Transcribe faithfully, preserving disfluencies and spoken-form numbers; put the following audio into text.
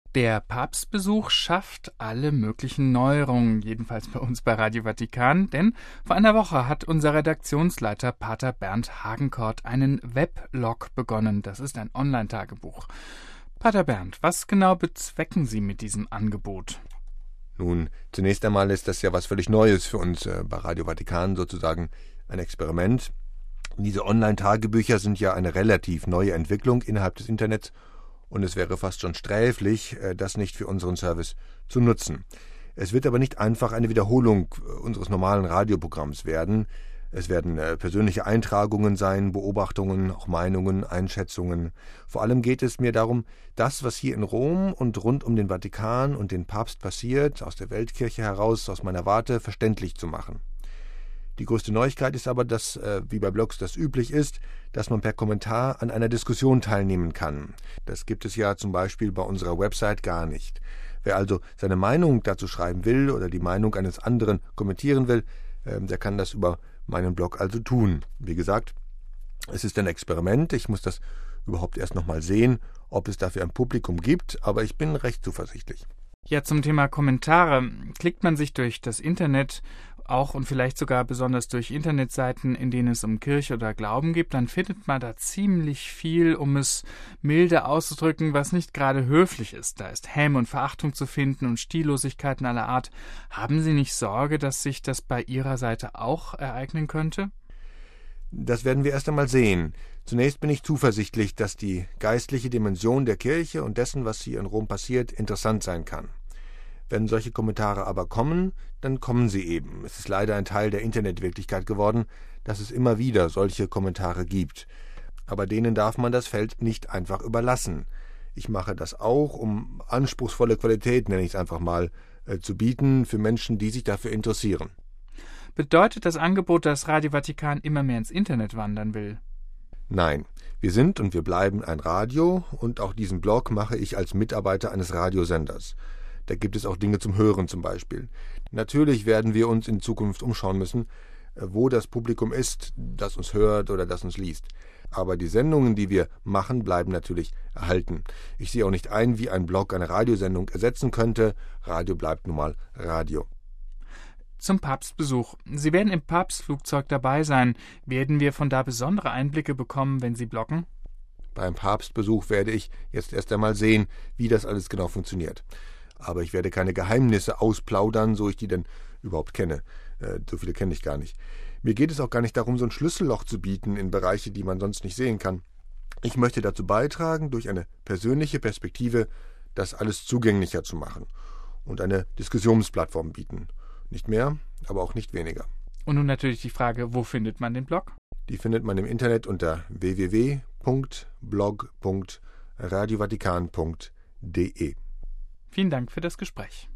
Der Papstbesuch schafft alle möglichen Neuerungen, jedenfalls bei uns bei Radio Vatikan, denn vor einer Woche hat unser Redaktionsleiter Pater Bernd Hagenkort einen Weblog begonnen. Das ist ein Online-Tagebuch. Pater Bernd, was genau bezwecken Sie mit diesem Angebot? Nun, zunächst einmal ist das ja was völlig Neues für uns äh, bei Radio Vatikan, sozusagen ein Experiment. Diese Online-Tagebücher sind ja eine relativ neue Entwicklung innerhalb des Internets. Und es wäre fast schon sträflich, das nicht für unseren Service zu nutzen. Es wird aber nicht einfach eine Wiederholung unseres normalen Radioprogramms werden. Es werden persönliche Eintragungen sein, Beobachtungen, auch Meinungen, Einschätzungen. Vor allem geht es mir darum, das, was hier in Rom und rund um den Vatikan und den Papst passiert, aus der Weltkirche heraus, aus meiner Warte, verständlich zu machen. Die größte Neuigkeit ist aber, dass, äh, wie bei Blogs das üblich ist, dass man per Kommentar an einer Diskussion teilnehmen kann. Das gibt es ja zum Beispiel bei unserer Website gar nicht. Wer also seine Meinung dazu schreiben will oder die Meinung eines anderen kommentieren will, äh, der kann das über meinen Blog also tun. Wie gesagt, es ist ein Experiment. Ich muss das überhaupt erst nochmal sehen, ob es dafür ein Publikum gibt, aber ich bin recht zuversichtlich. Ja, zum Thema Kommentare. Klickt man sich durch das Internet auch und vielleicht sogar besonders durch Internetseiten, in denen es um Kirche oder Glauben geht, dann findet man da ziemlich viel, um es milde auszudrücken, was nicht gerade höflich ist. Da ist Häme und Verachtung zu finden und Stillosigkeiten aller Art. Haben Sie nicht Sorge, dass sich das bei Ihrer Seite auch ereignen könnte? Das werden wir erst einmal sehen. Zunächst bin ich zuversichtlich, dass die geistliche Dimension der Kirche und dessen, was hier in Rom passiert, interessant sein kann. Wenn solche Kommentare aber kommen, dann kommen sie eben. Es ist leider ein Teil der Internetwirklichkeit geworden, dass es immer wieder solche Kommentare gibt. Aber denen darf man das Feld nicht einfach überlassen. Ich mache das auch, um anspruchsvolle Qualität, nenne ich es einfach mal, äh, zu bieten für Menschen, die sich dafür interessieren. Bedeutet das Angebot, dass Radio Vatikan immer mehr ins Internet wandern will? Nein, wir sind und wir bleiben ein Radio und auch diesen Blog mache ich als Mitarbeiter eines Radiosenders. Da gibt es auch Dinge zum Hören zum Beispiel. Natürlich werden wir uns in Zukunft umschauen müssen, wo das Publikum ist, das uns hört oder das uns liest. Aber die Sendungen, die wir machen, bleiben natürlich erhalten. Ich sehe auch nicht ein, wie ein Blog eine Radiosendung ersetzen könnte. Radio bleibt nun mal Radio. Zum Papstbesuch. Sie werden im Papstflugzeug dabei sein. Werden wir von da besondere Einblicke bekommen, wenn Sie bloggen? Beim Papstbesuch werde ich jetzt erst einmal sehen, wie das alles genau funktioniert. Aber ich werde keine Geheimnisse ausplaudern, so ich die denn überhaupt kenne. Äh, so viele kenne ich gar nicht. Mir geht es auch gar nicht darum, so ein Schlüsselloch zu bieten in Bereiche, die man sonst nicht sehen kann. Ich möchte dazu beitragen, durch eine persönliche Perspektive das alles zugänglicher zu machen und eine Diskussionsplattform bieten. Nicht mehr, aber auch nicht weniger. Und nun natürlich die Frage, wo findet man den Blog? Die findet man im Internet unter w w w punkt blog punkt radio vatikan punkt d e. Vielen Dank für das Gespräch.